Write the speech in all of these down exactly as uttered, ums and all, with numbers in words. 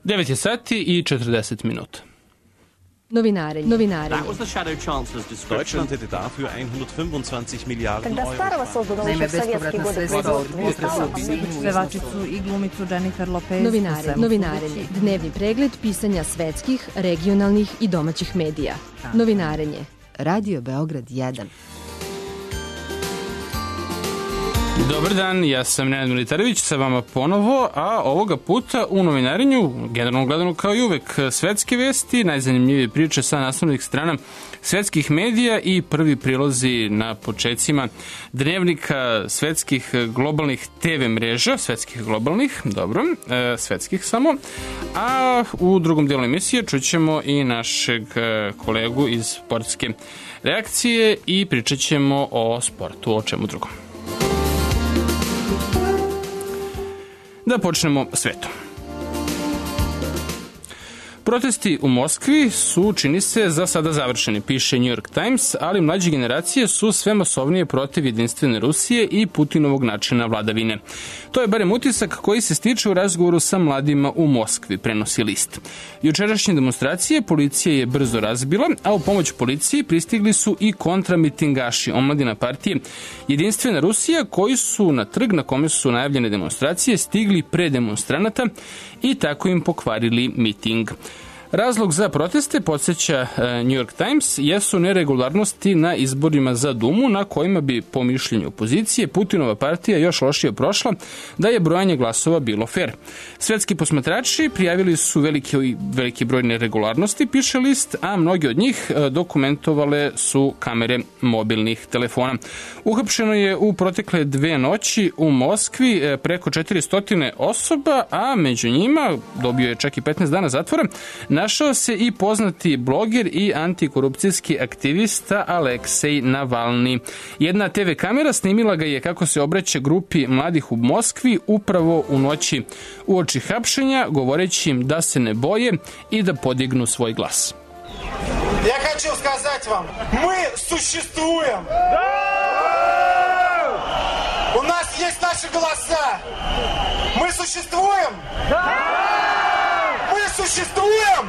devet je sati i četrdeset minuta. Novinarenje. Novinarenje. Deutschland hätte dafür hundertfünfundzwanzig Milliarden Euro. Naime, bespovratna sredstva od pevačicu i glumicu Jennifer Lopez. Novinarenje. Novinarenje. Dnevni pregled pisanja svetskih, regionalnih i domaćih medija. Novinarenje. Radio Beograd jedan. Dobar dan, ja sam Nenad Militarević sa vama ponovo, a ovoga puta u novinarenju, generalno gledano kao i uvek, svetske vesti, najzanimljivije priče sa naslovnih strana svetskih medija i prvi prilozi na počecima dnevnika svetskih globalnih te ve mreža, svetskih globalnih, dobro, e, svetskih samo, a u drugom delu emisije čućemo i našeg kolegu iz sportske reakcije i pričat ćemo o sportu, o čemu drugom. Da počnemo svetom. Protesti u Moskvi su, čini se, za sada završeni, piše New York Times, ali mlađe generacije su sve masovnije protiv jedinstvene Rusije i Putinovog načina vladavine. To je barem utisak koji se stiče u razgovoru sa mladima u Moskvi, prenosi list. Jučerašnje demonstracije policija je brzo razbila, a u pomoć policiji pristigli su i kontramitingaši, omladina partije Jedinstvena Rusija, koji su na trg na kome su najavljene demonstracije stigli pre demonstranata i tako im pokvarili miting. Razlog za proteste, podsjeća New York Times, jesu neregularnosti na izborima za Dumu, na kojima bi, po mišljenju opozicije, Putinova partija još lošije prošla da je brojanje glasova bilo fer. Svetski posmatrači prijavili su veliki, veliki broj neregularnosti, piše list, a mnogi od njih dokumentovale su kamere mobilnih telefona. Uhapšeno je u protekle dve noći u Moskvi preko četiristo osoba, a među njima, dobio je čak i petnaest dana zatvora, našao se i poznati bloger i antikorupcijski aktivista Aleksej Navalni. Jedna te ve kamera snimila ga je kako se obraća grupi mladih u Moskvi upravo u noći uoči hapšenja, govoreći im da se ne boje i da podignu svoj glas. Ja хочу сказать вам, мы существуем. У нас есть наши голоса. Мы существуем. Мы существуем.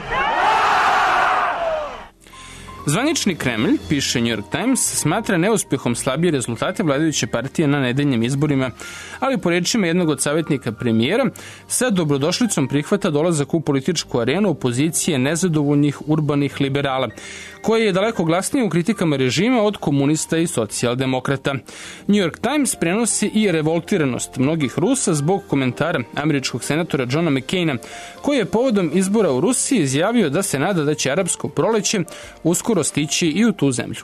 Zvanični Kremlj, piše New York Times, smatra neuspjehom slabije rezultate vladajuće partije na nedeljnim izborima, ali po rečima jednog od savjetnika premijera, sa dobrodošlicom prihvata dolazak u političku arenu opozicije nezadovoljnih urbanih liberala, koje je daleko glasnije u kritikama režima od komunista i socijaldemokrata. New York Times prenosi i revoltiranost mnogih Rusa zbog komentara američkog senatora Johna McCaina, koji je povodom izbora u Rusiji izjavio da se nada da će arapsko proleće uskoro stići i u tu zemlju.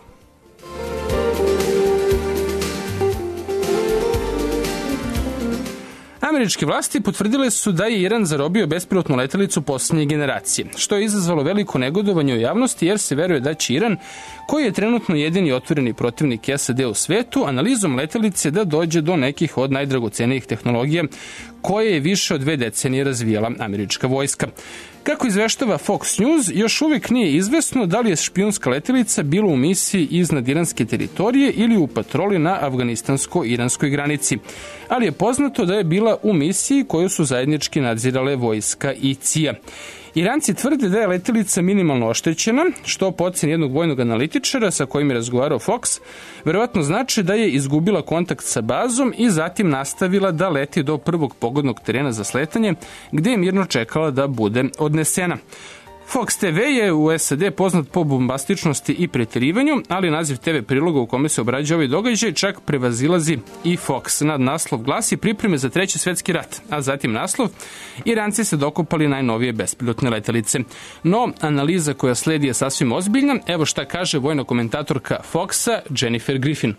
Američke vlasti potvrdile su da je Iran zarobio bespilotnu letelicu posljednje generacije, što je izazvalo veliko negodovanje u javnosti jer se veruje da će Iran, koji je trenutno jedini otvoreni protivnik es a de u svetu, analizom letelice da dođe do nekih od najdragocenijih tehnologija koje je više od dve decenije razvijala američka vojska. Kako izveštava Fox News, još uvijek nije izvesno da li je špijunska letelica bila u misiji iznad iranske teritorije ili u patroli na afganistansko-iranskoj granici, ali je poznato da je bila u misiji koju su zajednički nadzirale vojska i C I A. Iranci tvrde da je letelica minimalno oštećena, što po ocjeni jednog vojnog analitičara sa kojim je razgovarao Fox, verovatno znači da je izgubila kontakt sa bazom i zatim nastavila da leti do prvog pogodnog terena za sletanje, gde je mirno čekala da bude odnesena. Fox te ve je u es a de poznat po bombastičnosti i pretjerivanju, ali naziv te ve priloga u kome se obrađuje ovaj događaj čak prevazilazi i Fox. Nad naslov glasi pripreme za treći svetski rat, a zatim naslov Iranci se dokopali najnovije bespilotne letelice. No, analiza koja sledi je sasvim ozbiljna. Evo šta kaže vojna komentatorka Foxa Jennifer Griffin.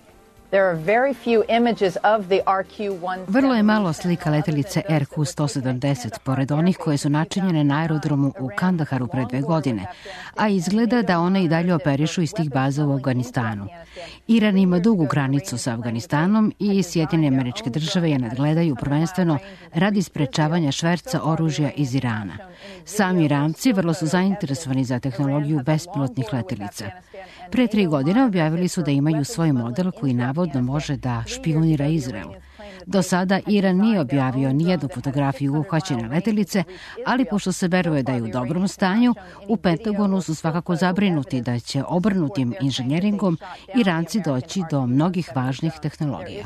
Vrlo je malo slika letelice er ku sto sedamdeset, pored onih koje su načinjene na aerodromu u Kandaharu pre dve godine, a izgleda da one i dalje operišu iz tih baza u Afganistanu. Iran ima dugu granicu sa Afganistanom i Sjedinjene Američke Države je nadgledaju prvenstveno radi sprečavanja šverca oružja iz Irana. Sami Iranci vrlo su zainteresovani za tehnologiju bespilotnih letelica. Pre tri godine objavili su da imaju svoj model koji navodi navodno može da špijunira Izrael. Do sada Iran nije objavio nijednu fotografiju uhvaćene letelice, ali pošto se veruje da je u dobrom stanju, u Pentagonu su svakako zabrinuti da će obrnutim inženjeringom Iranci doći do mnogih važnih tehnologija.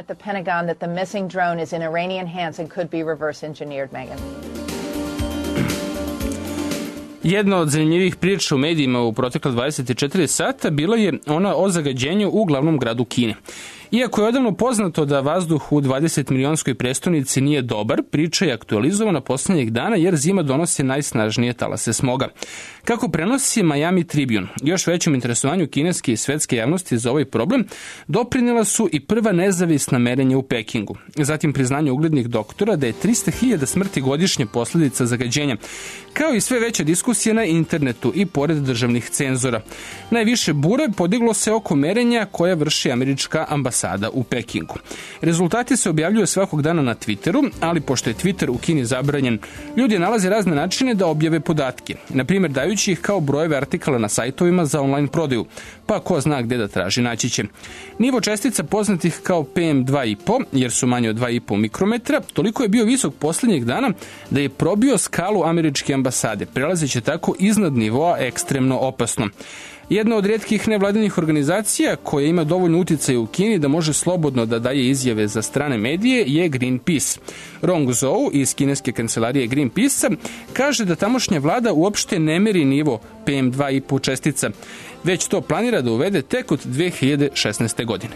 Jedna od zanimljivih priča u medijima u protekle dvadeset četiri sata bila je ona o zagađenju u glavnom gradu Kine. Iako je odavno poznato da vazduh u dvadeset milionskoj prestonici nije dobar, priča je aktualizovana poslednjih dana jer zima donosi najsnažnije talase smoga. Kako prenosi Miami Tribune, još većem interesovanju kineske i svetske javnosti za ovaj problem doprinela su i prva nezavisna merenja u Pekingu. Zatim priznanje uglednih doktora da je trista hiljada smrti godišnje posledica zagađenja, kao i sve veće diskusije na internetu i pored državnih cenzora. Najviše bure podiglo se oko merenja koja vrši američka ambasada u Pekingu. Rezultati se objavljuju svakog dana na Twitteru, ali pošto je Twitter u Kini zabranjen, ljudi nalaze razne načine da objave podatke, na primjer dajući ih kao brojeve artikala na sajtovima za online prodaju, pa ko zna gde da traži, naći će. Nivo čestica poznatih kao P M dva i po, jer su manje od dva i po mikrometra, toliko je bio visok poslednjih dana da je probio skalu američke ambasade, prelazeći tako iznad nivoa ekstremno opasno. Jedna od rijetkih nevladinih organizacija koja ima dovoljno uticaja u Kini da može slobodno da daje izjave za strane medije je Greenpeace. Rong Zhou iz kineske kancelarije Greenpeace-a kaže da tamošnja vlada uopšte ne meri nivo P M dva i po čestica, već to planira da uvede tek od dve hiljade šesnaeste. godine.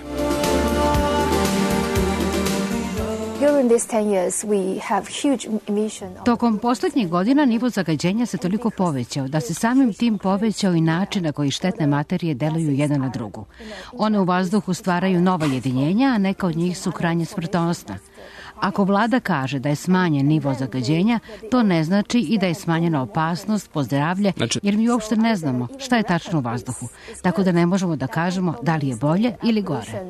Tokom poslednjih godina nivo zagađenja se toliko povećao da se samim tim povećao i način na koji štetne materije deluju jedna na drugu. One u vazduhu stvaraju nova jedinjenja, a neka od njih su krajnje smrtonosna. Ako vlada kaže da je smanjen nivo zagađenja, to ne znači i da je smanjena opasnost po zdravlje, jer mi uopšte ne znamo šta je tačno u vazduhu, tako da ne možemo da kažemo da li je bolje ili gore.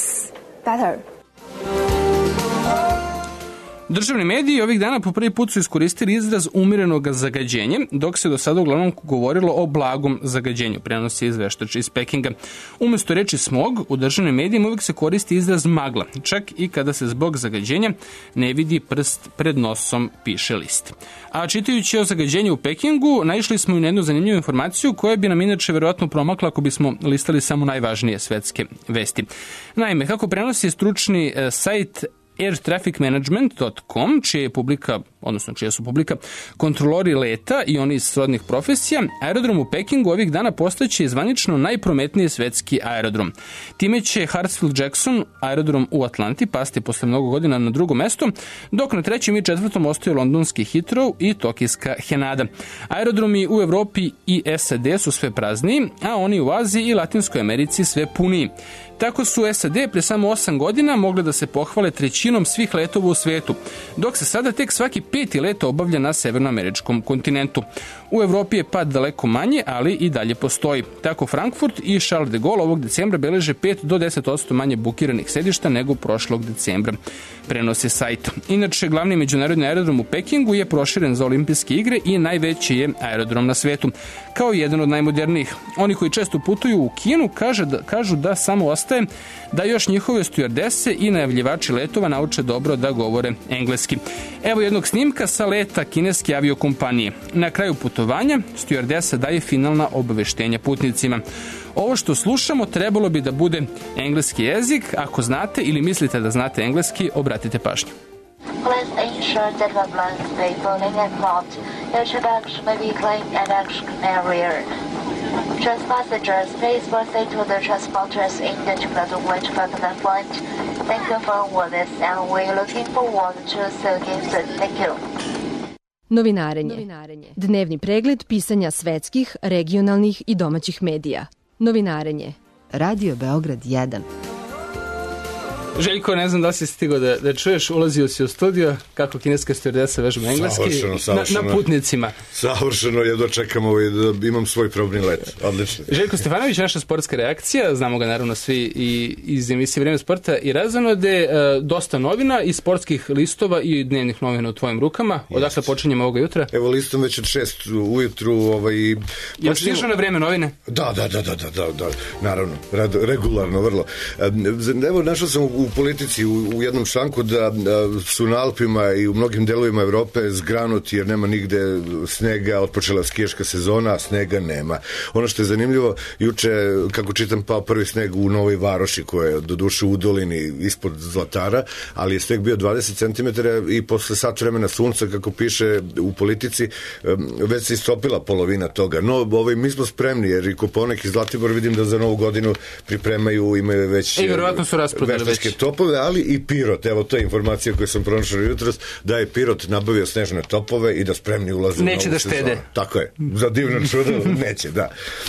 Državni mediji ovih dana po prvi put su iskoristili izraz umirenog zagađenja, dok se do sada uglavnom govorilo o blagom zagađenju, prenosi izveštač iz Pekinga. Umesto reči smog, u državnim medijima uvijek se koristi izraz magla, čak i kada se zbog zagađenja ne vidi prst pred nosom, piše list. A čitajući o zagađenju u Pekingu, naišli smo i na jednu zanimljivu informaciju koja bi nam inače verovatno promakla ako bismo listali samo najvažnije svetske vesti. Naime, kako prenosi stručni e, sajt air traffic management dot com, čija je publika, odnosno čija su publika kontrolori leta i oni iz srodnih profesija, aerodrom u Pekingu ovih dana postaće zvanično najprometniji svetski aerodrom. Time će Hartsfield-Jackson, aerodrom u Atlanti, pasti posle mnogo godina na drugo mesto, dok na trećem i četvrtom ostaju londonski Heathrow i tokijska Haneda. Aerodromi u Evropi i S A D su sve prazniji, a oni u Aziji i Latinskoj Americi sve puniji. Tako su S A D pre samo osam godina mogle da se pohvale trećinom svih letova u svetu, dok se sada tek svaki peti let obavlja na severnoameričkom kontinentu. U Evropi je pad daleko manje, ali i dalje postoji. Tako Frankfurt i Charles de Gaulle ovog decembra beleže pet do deset posto manje bukiranih sedišta nego prošlog decembra, prenosi sajt. Inače, glavni međunarodni aerodrom u Pekingu je proširen za olimpijske igre i najveći je aerodrom na svetu, kao jedan od najmodernijih. Oni koji često putuju u Kinu kaže da, kažu da samo ostaje da još njihove stjuardese i najavljivači letova nauče dobro da govore engleski. Evo jednog snimka sa leta kineske aviokompanije. Na kraju putovanja stjuardesa daje finalna obaveštenja putnicima. Ovo što slušamo trebalo bi da bude engleski jezik. Ako znate ili mislite da znate engleski, obratite pažnju. Please ensure that the blind people in and out your introduction may be clean and action area. Just passengers, please proceed to the transporters in the ticket which got the flight. Thank you for this and we're looking forward to seeing you. Thank you. Novinarenje. Dnevni pregled pisanja svetskih, regionalnih i domaćih medija. Novinarenje. Radio Beograd jedan. Željko, ne znam da li si stigao da, da čuješ, ulazio si u studio, kako kineska stewardesa vežba engleski, savršeno, savršeno. Na, na putnicima. Savršeno, jedva čekam ovaj, da imam svoj probni let. Odlično. Željko Stefanović, naša sportska reakcija, znamo ga naravno svi i iz emisije Vreme sporta i razonode, e, dosta novina i sportskih listova i dnevnih novina u tvojim rukama. Odakle počinjemo ovoga jutra? Evo listom već od šest ujutru. Ovaj, Jel si išao na Vreme novine? Da, da, da, da, da, da, naravno, regularno, vrlo. Evo, našao sam u politici u, u jednom članku da, da su na Alpima i u mnogim delovima Evrope zgranuti jer nema nigde snega, otpočela skijaška sezona, a snega nema. Ono što je zanimljivo, juče, kako čitam, pao prvi sneg u Novoj Varoši, koja je doduše u dolini ispod Zlatara, ali je sneg bio dvadeset centimetara i posle sat vremena sunca, kako piše u politici, već se istopila polovina toga. No, ovaj, mi smo spremni, jer i Koponik i Zlatibor vidim da za Novu godinu pripremaju, imaju već i verovatno su rasprodali već topove, ali i Pirot, evo to je informacija koju sam pronašao jutros, da je Pirot nabavio snežne topove i da spremni ulaze u novu sezonu. Neće da štede. Tako je, za divno čudo, neće, da.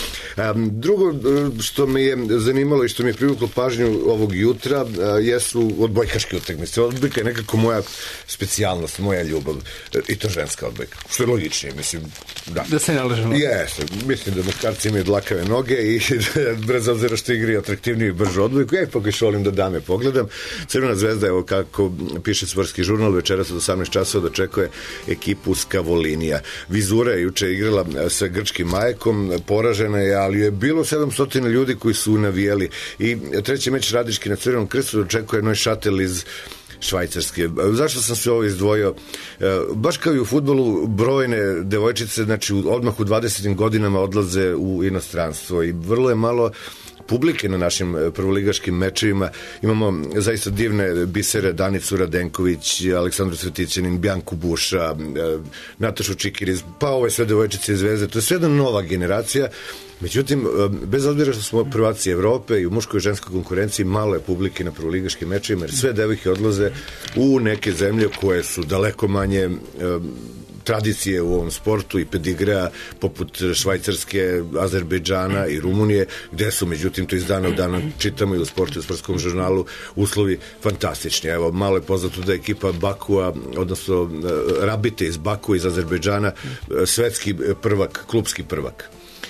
Um, drugo što me je zanimalo i što mi je privuklo pažnju ovog jutra uh, jesu odbojkaške utakmice. Odbojka je nekako moja specijalnost, moja ljubav, i to ženska odbojka, što je logičnije, mislim, da. Da se ne lažemo. Jeste, mislim da muškarci imaju dlakave noge i bez obzira što igri atraktivniju i bržu odbojku, ja ipak još volim da dame pogledam. Crvena zvezda, evo kako piše sportski žurnal, večeras od osamnaest časova dočekuje ekipu Skavolinija. Vizura je juče igrala sa grčkim Majekom, poražena je, ali je bilo sedamsto ljudi koji su navijeli. I treći meč Radički na Crvenom krstu dočekuje Neuchâtel iz Švajcarske. Zašto sam se ovo izdvojio? Baš kao i u fudbalu, brojne devojčice, znači odmah u dvadesetim godinama odlaze u inostranstvo i vrlo je malo publike na našim prvoligaškim mečevima. Imamo zaista divne bisere, Danicu Radenković, Aleksandru Svetićanin, Bjanku Buša, Natašu Čikiriz, pa ove sve devojčice iz Zvezde. To je sve jedna nova generacija. Međutim, bez obzira što smo prvaci Evrope i u muškoj i ženskoj konkurenciji, malo je publike na prvoligaškim mečevima, jer sve devojke odlaze u neke zemlje koje su daleko manje tradicije u ovom sportu i pedigrea, poput Švajcarske, Azerbejdžana i Rumunije, gde su, međutim, to iz dana u dana čitamo i u sportu i u sportskom žurnalu, uslovi fantastični. Evo, malo je poznato da je ekipa Bakua, odnosno Rabite iz Baku, iz Azerbejdžana, svetski prvak, klubski prvak.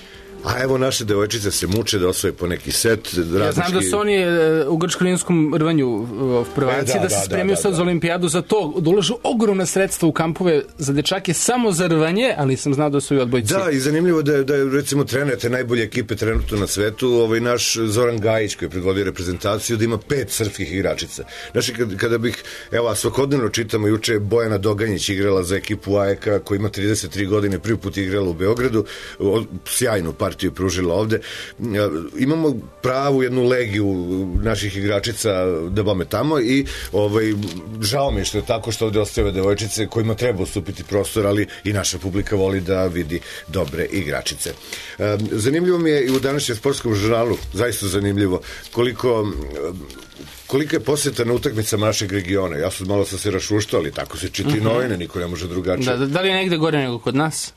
A evo, naše devojčice se muče da osvoje po neki set. Radnički... Ja znam da su oni u grčko-olimpijskom rvanju prvaci, e, da, da se spremio da, da, sad da. za olimpijadu, za to da ulažu ogromna sredstva u kampove za dečake samo za rvanje, ali sam znao da su i odbojci. Da, i zanimljivo da je, da je recimo trener te najbolje ekipe trenutno na svetu, ovaj naš Zoran Gajić koji je predvodio reprezentaciju, da ima pet srpskih igračica. Znači, kada, kada bih, evo, svakodnevno čitamo, juče Bojana Doganjić igrala za ekipu A E K-a koja ima trideset tri godine, prvi put igrala u Beogradu, sjajnu partiju je pružila ovde. Imamo pravu jednu legiju naših igračica da bome tamo i ovaj, žao mi je što je tako što ovde ostaju devojčice kojima treba ustupiti prostor, ali i naša publika voli da vidi dobre igračice. Zanimljivo mi je i u današnjem sportskom žurnalu, zaista zanimljivo, koliko kolika je posjeta na utakmicama našeg regiona. Ja sam malo sam se rašuštao, ali tako se čita i novine, niko ne može drugačije. Da, da li je negde gore nego kod nas?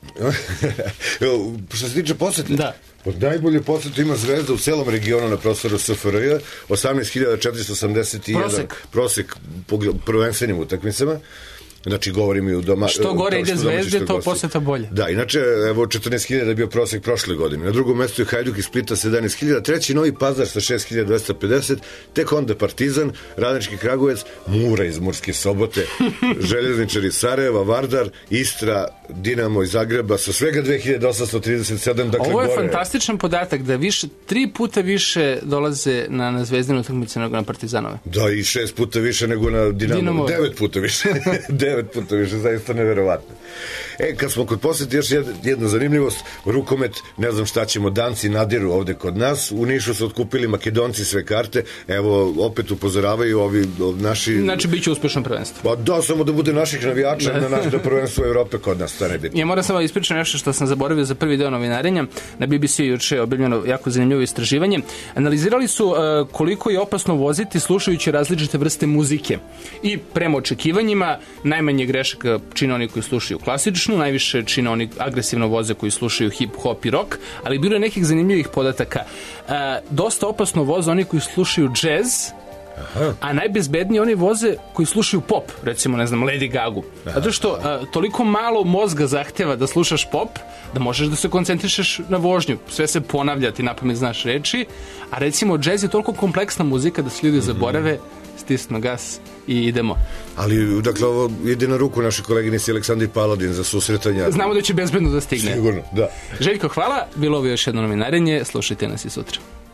Što se tiče posjete? Da. Od najbolje posjete ima Zvezda u celom regionu na prostoru S F R J, osamnaest hiljada četiristo osamdeset jedan prosek, prosek po prvenstvenim utakmicama. Znači, govorim i u doma... Što gore ide Zvezde, to posjeta bolje. Da, inače, evo, četrnaest hiljada je bio prosek prošle godine. Na drugom mestu je Hajduk iz Splita sedamnaest hiljada, treći Novi Pazar sa šest hiljada dvesta pedeset, tek onda Partizan, Radnički Kragujevac, Mura iz Murske Sobote, Željezničar iz Sarajeva, Vardar, Istra, Dinamo iz Zagreba sa svega dve hiljade osamsto trideset sedam. Dakle, ovo je gore... fantastičan podatak da više, tri puta više dolaze na, na Zvezdinu utakmice nego na Partizanove. Da, i šest puta više nego na Dinamo. Dinamo. Devet puta više. Devet puta više, zaista neverovatno. E, kad smo kod posjeti, još jedna zanimljivost, rukomet, ne znam šta ćemo, Danci nadiru ovde kod nas, u Nišu su otkupili Makedonci sve karte, evo, opet upozoravaju ovi naši... Znači, bit će uspešno prvenstvo. Pa da, samo da bude naših navijača na naš da prvenstvo Evrope kod nas, to ne biti. Ja moram samo ispričati nešto što sam zaboravio za prvi deo novinarenja. Na B B C juče je objavljeno jako zanimljivo istraživanje. Analizirali su uh, koliko je opasno voziti slušajući različite vrste muzike. I prema očekivanjima, najmanje grešaka čine oni koji slušaju klasičnu, najviše čine oni agresivno voze koji slušaju hip-hop i rock, ali bilo je nekih zanimljivih podataka. Uh, dosta opasno voze oni koji slušaju džez, Aha. A najbezbedniji oni voze koji slušaju pop, recimo, ne znam, Lady Gagu. Zato što a, toliko malo mozga zahteva da slušaš pop, da možeš da se koncentrišeš na vožnju. Sve se ponavlja, ti napamet znaš reči, a recimo džez je toliko kompleksna muzika da se ljudi zaborave, stisnu gas i idemo. Ali, dakle, ovo ide na ruku naše koleginici Aleksandri Paladin za susretanja. Znamo da će bezbedno da stigne. Sigurno, da. Željko, hvala. Bilo ovo još jedno novinarenje. Slušajte nas i sutra.